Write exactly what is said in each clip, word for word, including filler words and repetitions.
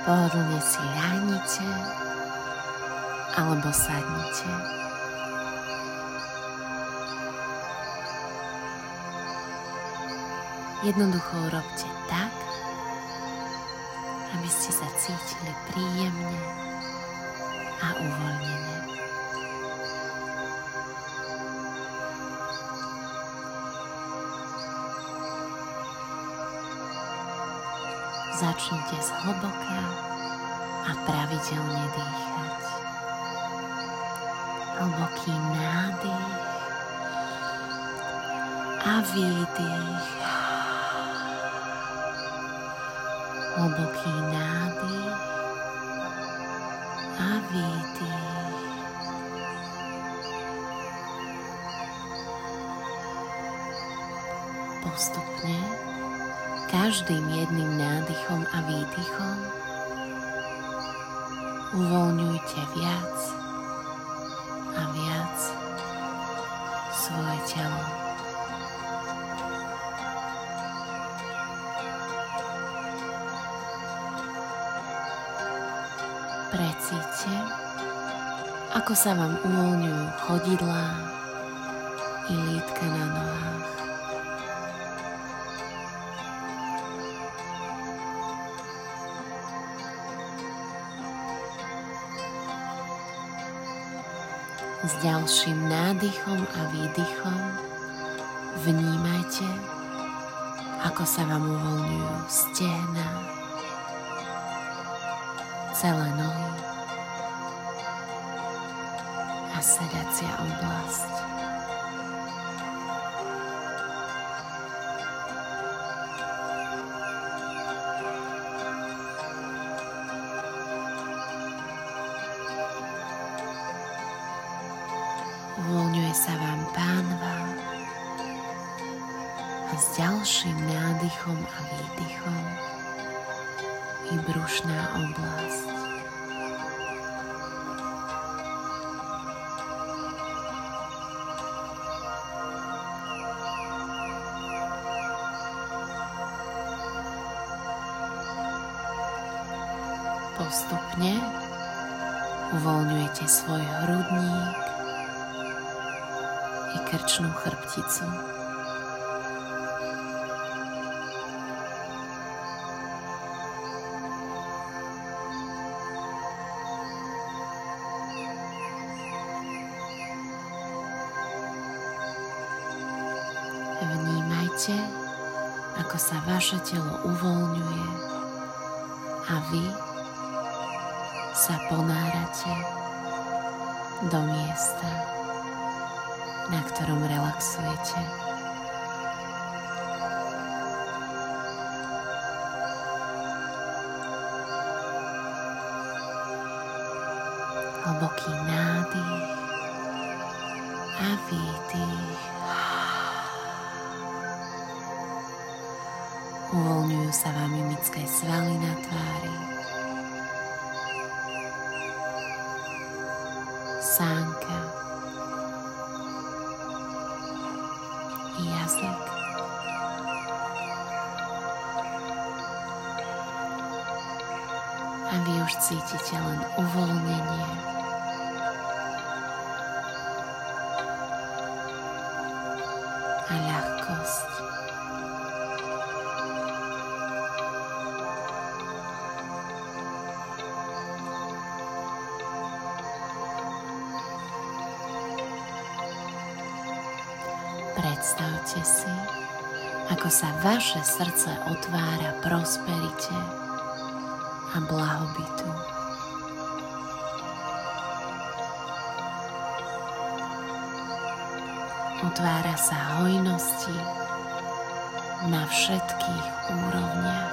Pohodlne si ľahnite alebo sadnite. Jednoducho urobte tak, aby ste sa cítili príjemne a uvoľnene. Začnite zhlboka a pravidelne dýchať. Hlboký nádych a výdych. Hlboký nádych a výdych. Postupne, každým jedným nádychom a výdychom uvoľňujte viac a viac svoje telo. Precíťte, ako sa vám uvoľňujú chodidlá i lítka na nohách. S ďalším nádychom a výdychom vnímajte, ako sa vám uvoľňujú stehná, celé nohy a sedacia oblasť. Uvoľňuje sa vám pánva a s ďalším nádychom a výdychom i brušná oblasť. Postupne uvoľňujete svoj hrudník i krčnú chrbticu. Vnímajte, ako sa vaše telo uvoľňuje a vy sa ponárate do miesta, na ktorom relaxujete. Hlboký nádych a výdych. Uvoľňujú sa vám mimické svaly na tvári, sánka i jazyk. A vy už cítite len uvoľnenie. A ľahkosť. Predstavte si, ako sa vaše srdce otvára prosperite a blahobytu. Otvára sa hojnosti na všetkých úrovniach.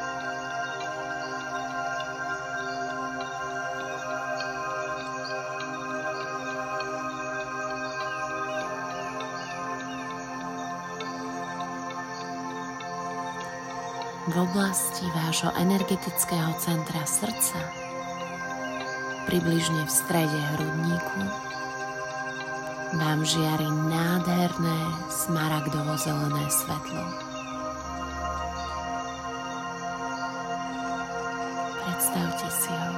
V oblasti vášho energetického centra srdca, približne v strede hrudníku, vám žiari nádherné smaragdovo-zelené svetlo. Predstavte si ho.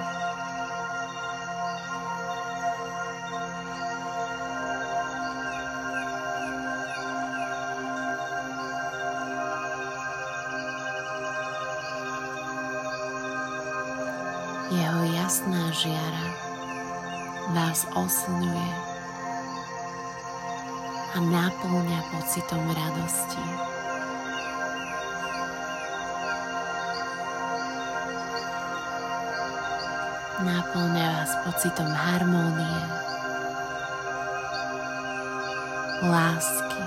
Jeho jasná žiara vás oslňuje a náplňa pocitom radosti. Náplňa vás pocitom harmónie, lásky,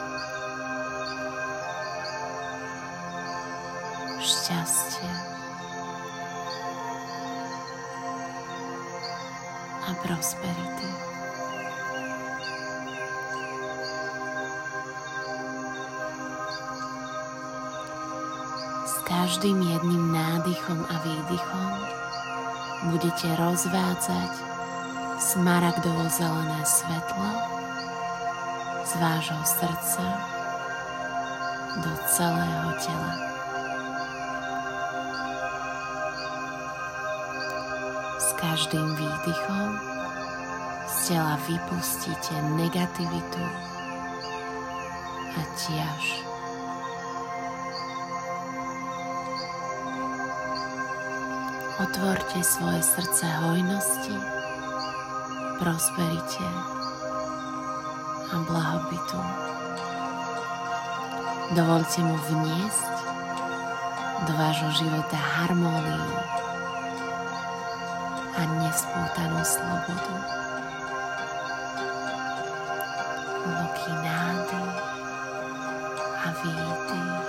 šťastia a prosperity. S každým jedným nádychom a výdychom budete rozvádzať smaragdovo-zelené svetlo z vášho srdca do celého tela. S každým výdychom z tela vypustíte negativitu a ťaž. Otvorte svoje srdce hojnosti, prosperite a blahobytu. Dovoľte mu vniesť do vášho života harmóniu a nespútanú slobodu. Hlboký nádych a výdych.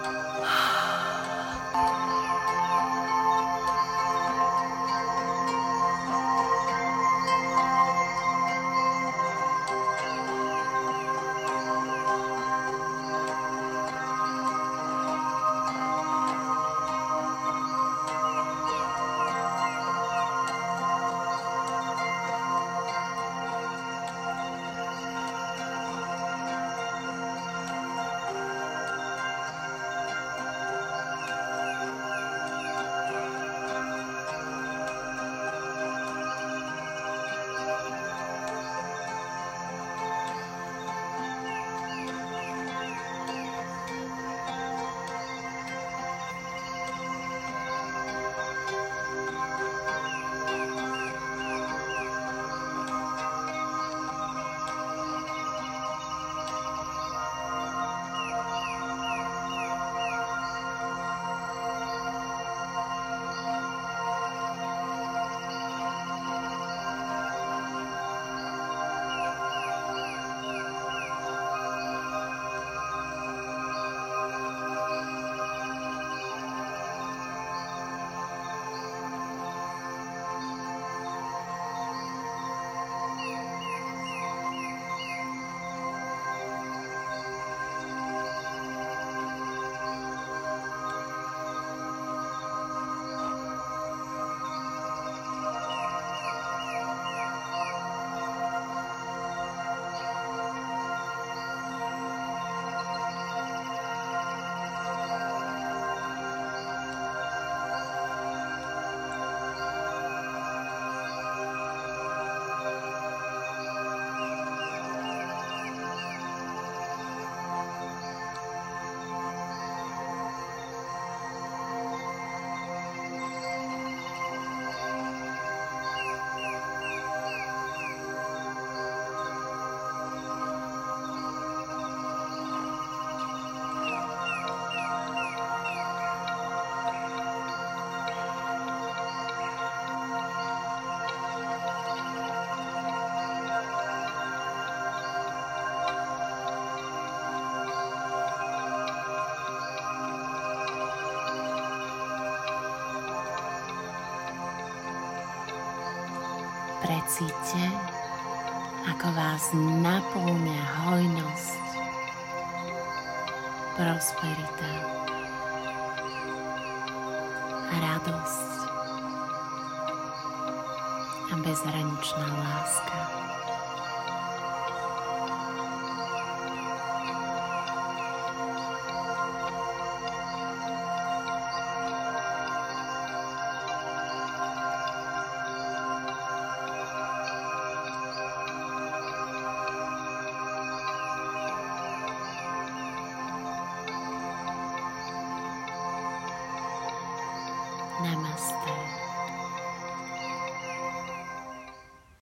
Precíťte, ako vás naplňa hojnosť, prosperita a radosť a bezhraničná láska. Namaste.